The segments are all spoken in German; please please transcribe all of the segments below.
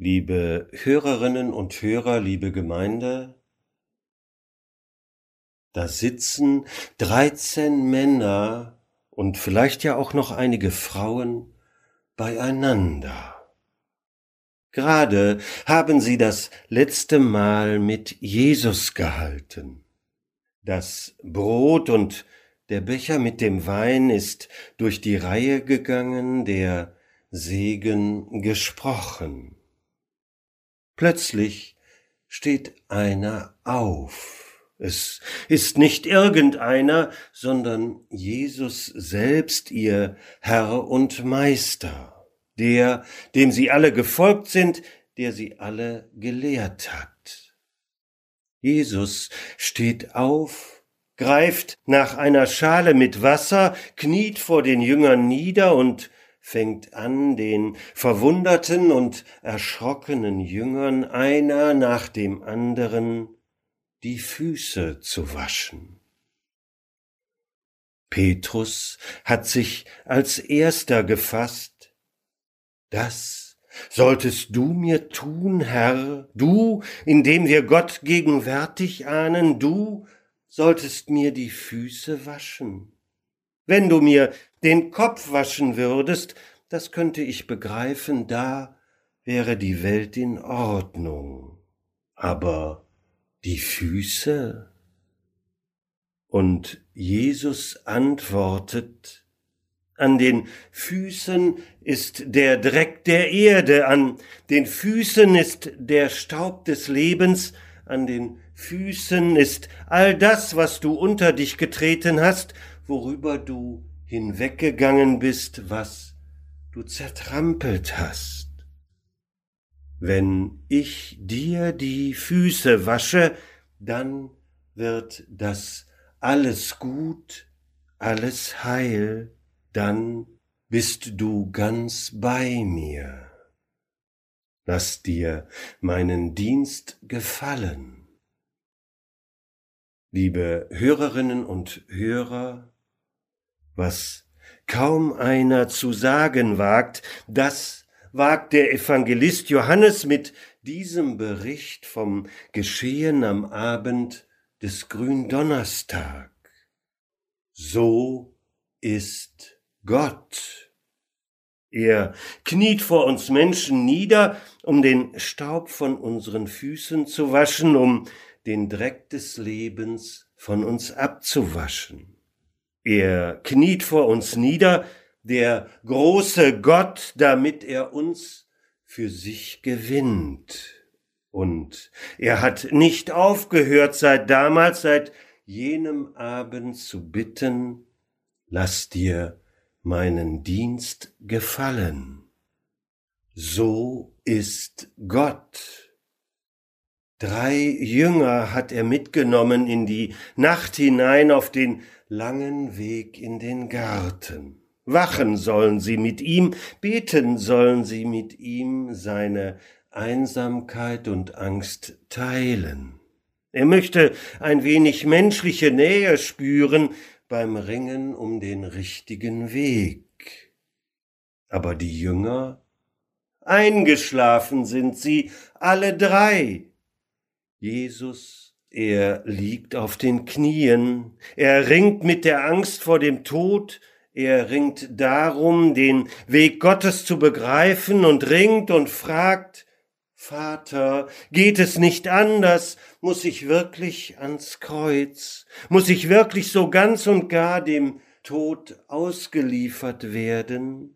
Liebe Hörerinnen und Hörer, liebe Gemeinde, da sitzen 13 Männer und vielleicht ja auch noch einige Frauen beieinander. Gerade haben sie das letzte Mal mit Jesus gehalten. Das Brot und der Becher mit dem Wein ist durch die Reihe gegangen, der Segen gesprochen. Plötzlich steht einer auf. Es ist nicht irgendeiner, sondern Jesus selbst, ihr Herr und Meister, der, dem sie alle gefolgt sind, der sie alle gelehrt hat. Jesus steht auf, greift nach einer Schale mit Wasser, kniet vor den Jüngern nieder und fängt an, den verwunderten und erschrockenen Jüngern einer nach dem anderen die Füße zu waschen. Petrus hat sich als erster gefasst. Das solltest du mir tun, Herr, du, in dem wir Gott gegenwärtig ahnen, du solltest mir die Füße waschen. Wenn du mir den Kopf waschen würdest, das könnte ich begreifen, da wäre die Welt in Ordnung. Aber die Füße? Und Jesus antwortet, an den Füßen ist der Dreck der Erde, an den Füßen ist der Staub des Lebens, an den Füßen ist all das, was du unter dich getreten hast, worüber du hinweggegangen bist, was du zertrampelt hast. Wenn ich dir die Füße wasche, dann wird das alles gut, alles heil, dann bist du ganz bei mir. Lass dir meinen Dienst gefallen. Liebe Hörerinnen und Hörer, was kaum einer zu sagen wagt, das wagt der Evangelist Johannes mit diesem Bericht vom Geschehen am Abend des Gründonnerstag. So ist Gott. Er kniet vor uns Menschen nieder, um den Staub von unseren Füßen zu waschen, um den Dreck des Lebens von uns abzuwaschen. Er kniet vor uns nieder, der große Gott, damit er uns für sich gewinnt. Und er hat nicht aufgehört, seit damals, seit jenem Abend zu bitten, lass dir meinen Dienst gefallen. So ist Gott. 3 Jünger hat er mitgenommen in die Nacht hinein auf den langen Weg in den Garten. Wachen sollen sie mit ihm, beten sollen sie mit ihm, seine Einsamkeit und Angst teilen. Er möchte ein wenig menschliche Nähe spüren beim Ringen um den richtigen Weg. Aber die Jünger, eingeschlafen sind sie, alle 3. Jesus, er liegt auf den Knien, er ringt mit der Angst vor dem Tod, er ringt darum, den Weg Gottes zu begreifen und ringt und fragt, Vater, geht es nicht anders? Muss ich wirklich ans Kreuz? Muss ich wirklich so ganz und gar dem Tod ausgeliefert werden?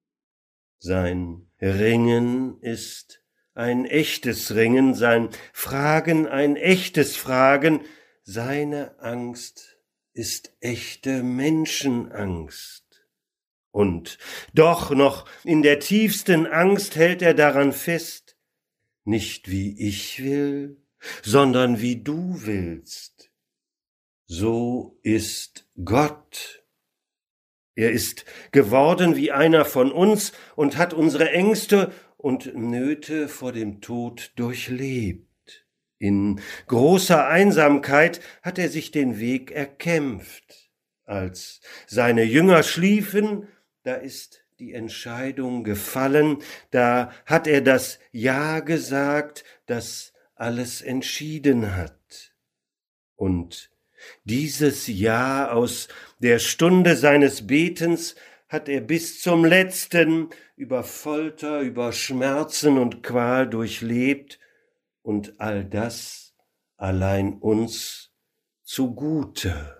Sein Ringen ist ein echtes Ringen, sein Fragen ein echtes Fragen, seine Angst ist echte Menschenangst. Und doch noch in der tiefsten Angst hält er daran fest, nicht wie ich will, sondern wie du willst. So ist Gott. Er ist geworden wie einer von uns und hat unsere Ängste und Nöte vor dem Tod durchlebt. In großer Einsamkeit hat er sich den Weg erkämpft. Als seine Jünger schliefen, da ist die Entscheidung gefallen, da hat er das Ja gesagt, das alles entschieden hat. Und dieses Ja aus der Stunde seines Betens hat er bis zum letzten über Folter, über Schmerzen und Qual durchlebt und all das allein uns zugute.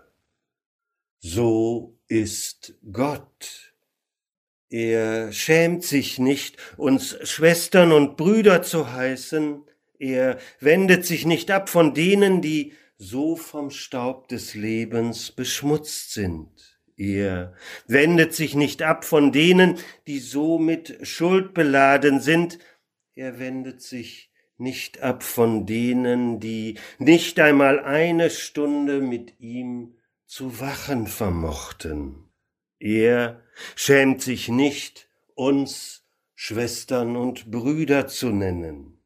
So ist Gott. Er schämt sich nicht, uns Schwestern und Brüder zu heißen. Er wendet sich nicht ab von denen, die so vom Staub des Lebens beschmutzt sind. Er wendet sich nicht ab von denen, die so mit Schuld beladen sind. Er wendet sich nicht ab von denen, die nicht einmal eine Stunde mit ihm zu wachen vermochten. Er schämt sich nicht, uns Schwestern und Brüder zu nennen.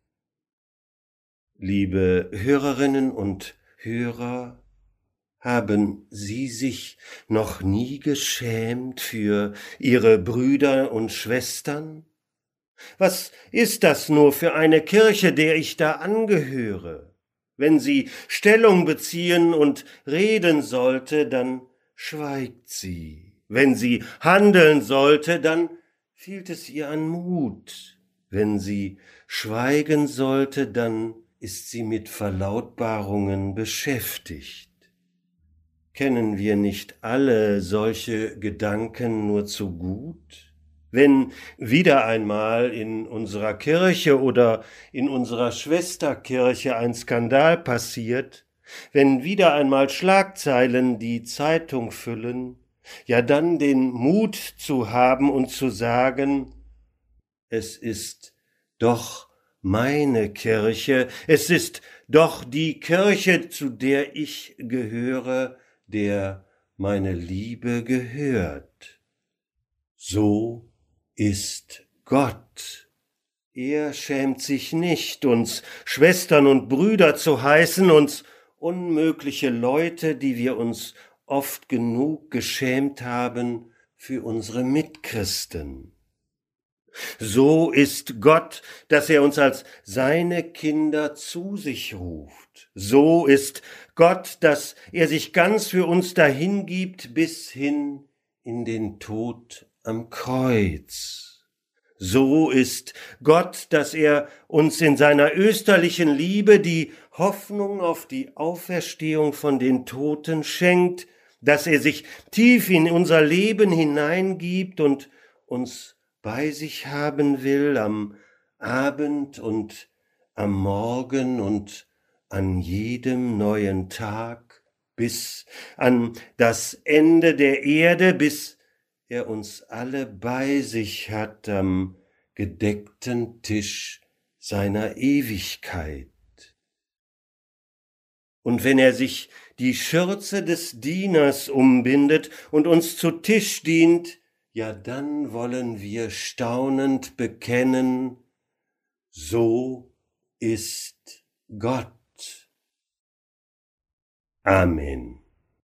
Liebe Hörerinnen und Hörer, haben Sie sich noch nie geschämt für Ihre Brüder und Schwestern? Was ist das nur für eine Kirche, der ich da angehöre? Wenn sie Stellung beziehen und reden sollte, dann schweigt sie. Wenn sie handeln sollte, dann fehlt es ihr an Mut. Wenn sie schweigen sollte, dann ist sie mit Verlautbarungen beschäftigt. Kennen wir nicht alle solche Gedanken nur zu gut? Wenn wieder einmal in unserer Kirche oder in unserer Schwesterkirche ein Skandal passiert, wenn wieder einmal Schlagzeilen die Zeitung füllen, ja dann den Mut zu haben und zu sagen, es ist doch meine Kirche, es ist doch die Kirche, zu der ich gehöre, der meine Liebe gehört. So ist Gott. Er schämt sich nicht, uns Schwestern und Brüder zu heißen, uns unmögliche Leute, die wir uns oft genug geschämt haben, für unsere Mitchristen. So ist Gott, dass er uns als seine Kinder zu sich ruft. So ist Gott, dass er sich ganz für uns dahingibt bis hin in den Tod am Kreuz. So ist Gott, dass er uns in seiner österlichen Liebe die Hoffnung auf die Auferstehung von den Toten schenkt, dass er sich tief in unser Leben hineingibt und uns bei sich haben will am Abend und am Morgen und an jedem neuen Tag bis an das Ende der Erde, bis er uns alle bei sich hat am gedeckten Tisch seiner Ewigkeit. Und wenn er sich die Schürze des Dieners umbindet und uns zu Tisch dient, ja, dann wollen wir staunend bekennen, so ist Gott. Amen.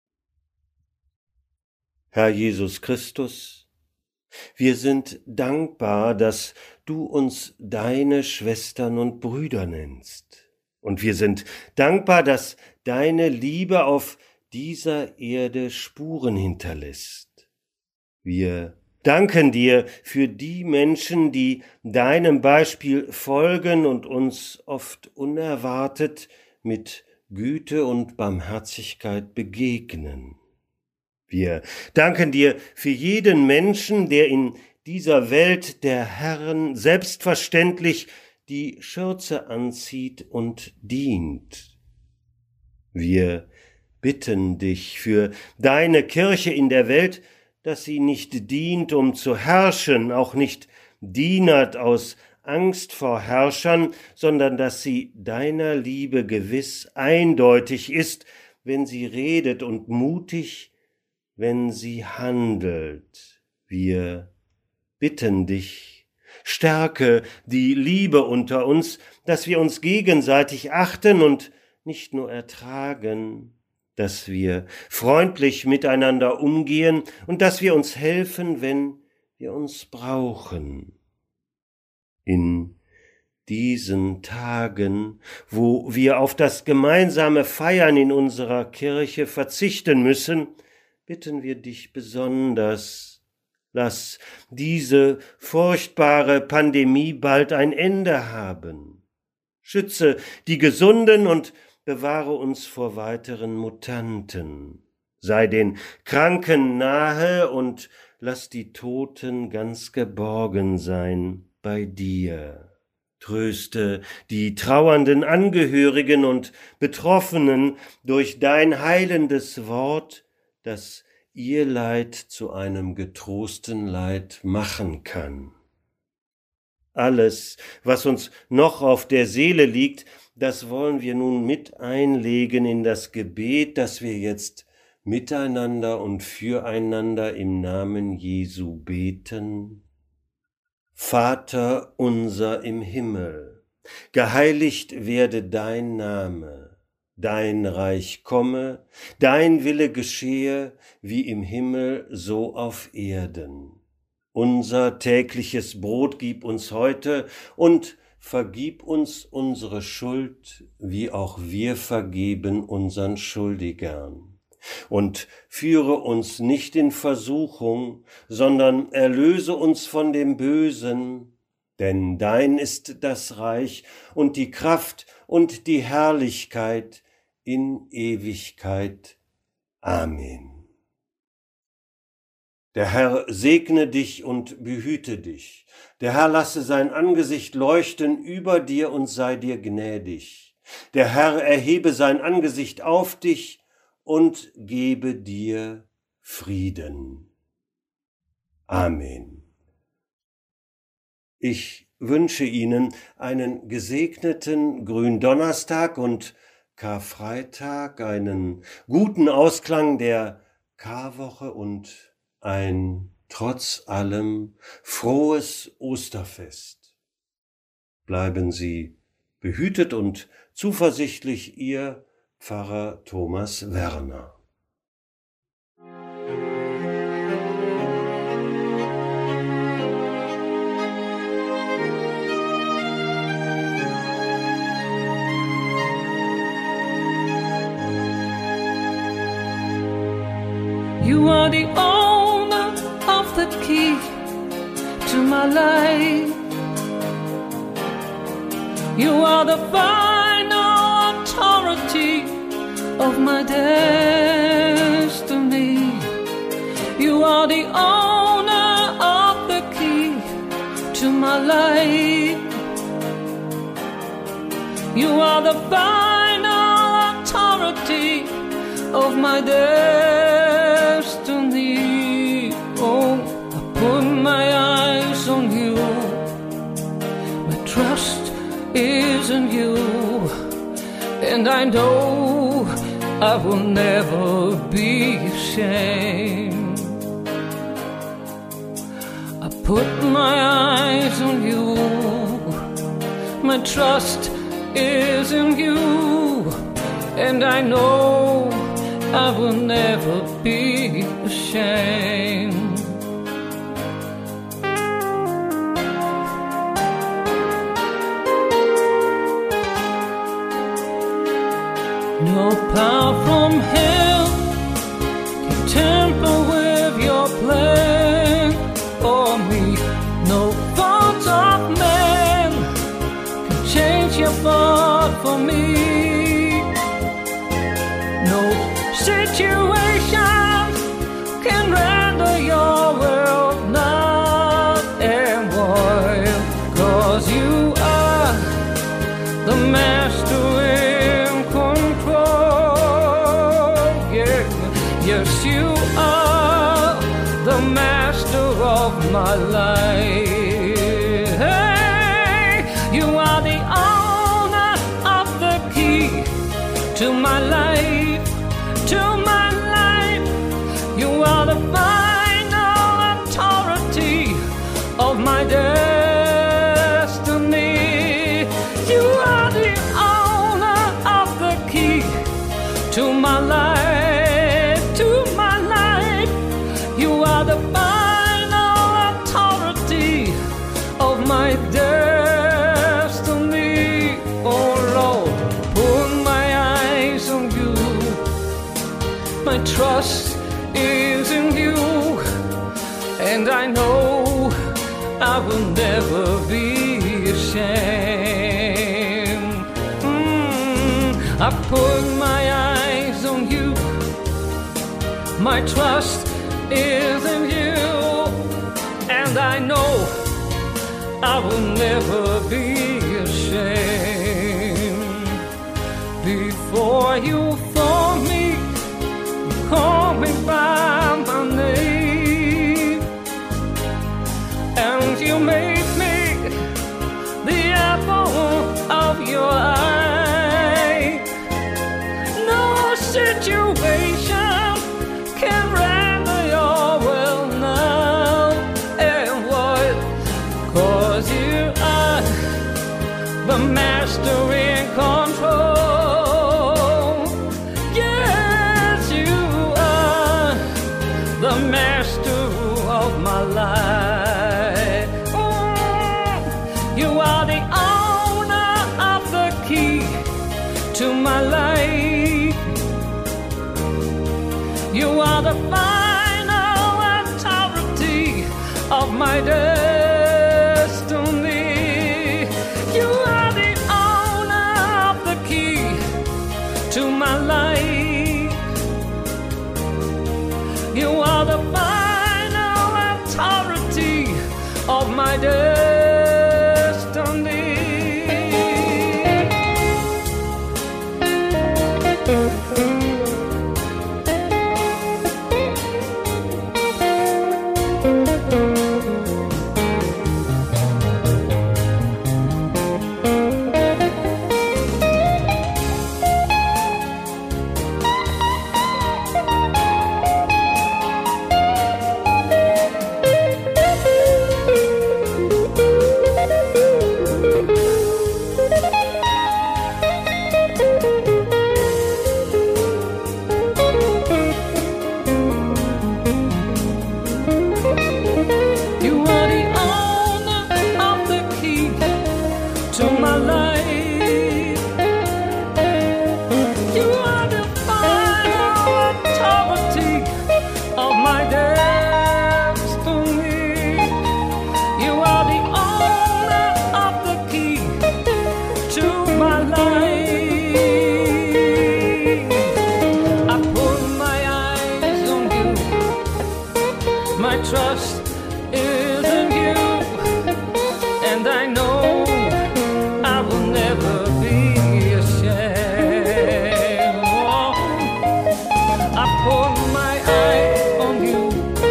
Herr Jesus Christus, wir sind dankbar, dass du uns deine Schwestern und Brüder nennst. Und wir sind dankbar, dass deine Liebe auf dieser Erde Spuren hinterlässt. Wir danken dir für die Menschen, die deinem Beispiel folgen und uns oft unerwartet mit Güte und Barmherzigkeit begegnen. Wir danken dir für jeden Menschen, der in dieser Welt der Herren selbstverständlich die Schürze anzieht und dient. Wir bitten dich für deine Kirche in der Welt, dass sie nicht dient, um zu herrschen, auch nicht dienert aus Angst vor Herrschern, sondern dass sie deiner Liebe gewiss eindeutig ist, wenn sie redet und mutig, wenn sie handelt. Wir bitten dich, stärke die Liebe unter uns, dass wir uns gegenseitig achten und nicht nur ertragen, dass wir freundlich miteinander umgehen und dass wir uns helfen, wenn wir uns brauchen. In diesen Tagen, wo wir auf das gemeinsame Feiern in unserer Kirche verzichten müssen, bitten wir dich besonders, lass diese furchtbare Pandemie bald ein Ende haben. Schütze die Gesunden und bewahre uns vor weiteren Mutanten. Sei den Kranken nahe und lass die Toten ganz geborgen sein bei dir. Tröste die trauernden Angehörigen und Betroffenen durch dein heilendes Wort, das ihr Leid zu einem getrosten Leid machen kann. Alles, was uns noch auf der Seele liegt, das wollen wir nun mit einlegen in das Gebet, das wir jetzt miteinander und füreinander im Namen Jesu beten. Vater unser im Himmel, geheiligt werde dein Name, dein Reich komme, dein Wille geschehe, wie im Himmel so auf Erden. Unser tägliches Brot gib uns heute und vergib uns unsere Schuld, wie auch wir vergeben unseren Schuldigern. Und führe uns nicht in Versuchung, sondern erlöse uns von dem Bösen, denn dein ist das Reich und die Kraft und die Herrlichkeit in Ewigkeit. Amen. Der Herr segne dich und behüte dich. Der Herr lasse sein Angesicht leuchten über dir und sei dir gnädig. Der Herr erhebe sein Angesicht auf dich und gebe dir Frieden. Amen. Ich wünsche Ihnen einen gesegneten Gründonnerstag und Karfreitag, einen guten Ausklang der Karwoche und ein trotz allem frohes Osterfest. Bleiben Sie behütet und zuversichtlich, Ihr Pfarrer Thomas Werner. You are the owner of the key to my life. You are the final authority of my destiny. You are the owner of the key to my life. You are the final authority of my destiny. Oh, I put my eyes on you. My trust is in you, and I know I will never be ashamed. I put my eyes on you. My trust is in you, and I know I will never be ashamed. No power from hell can tamper with your plan for me. No thoughts of man can change your thought for me. No situation can render your world not and void, 'cause you are the master in control. Yeah, yes, you are the master of my life. Hey, you are the owner of the key to my life, to my life. You are the final authority of my destiny. You are the owner of the key to my life, to my life. You are the final authority my destiny. Oh Lord, put my eyes on you. My trust is in you, and I know I will never be ashamed. I put my eyes on you. My trust is in you, and I know I will never be ashamed. Before you formed me, you called me by my name, and you made me the apple of your eye. No situation can render your will now and what, 'cause you are the master in control. Yes, you are the master of my life. You are the owner of the key to my life. You are the final authority of my destiny. You are the owner of the key to my life. You are the final authority of my destiny. My trust is in you, and I know I will never be ashamed. Oh, I put my eyes on you.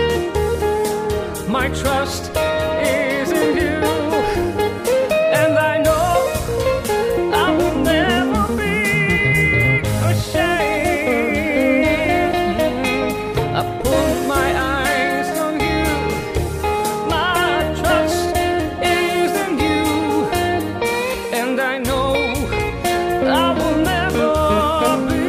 My trust is in you, and I know I will never be ashamed. I put my eyes on you. My trust is in you, and I know I will never be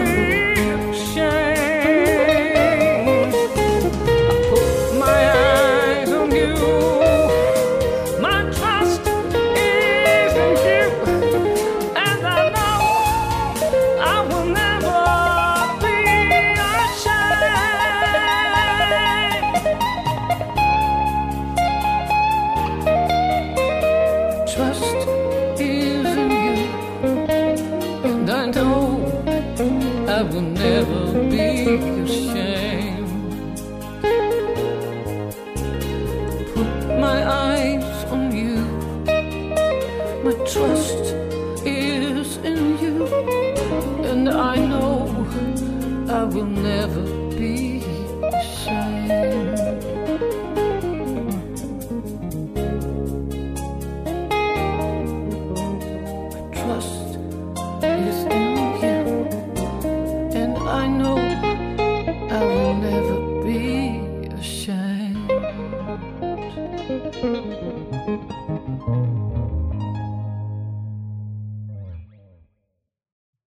ashamed. I put my eyes on you. My trust is in you, and I know I will never be ashamed. Trust is in you, and I know I will never be ashamed. Put my eyes on you. My trust is in you, and I know I will never be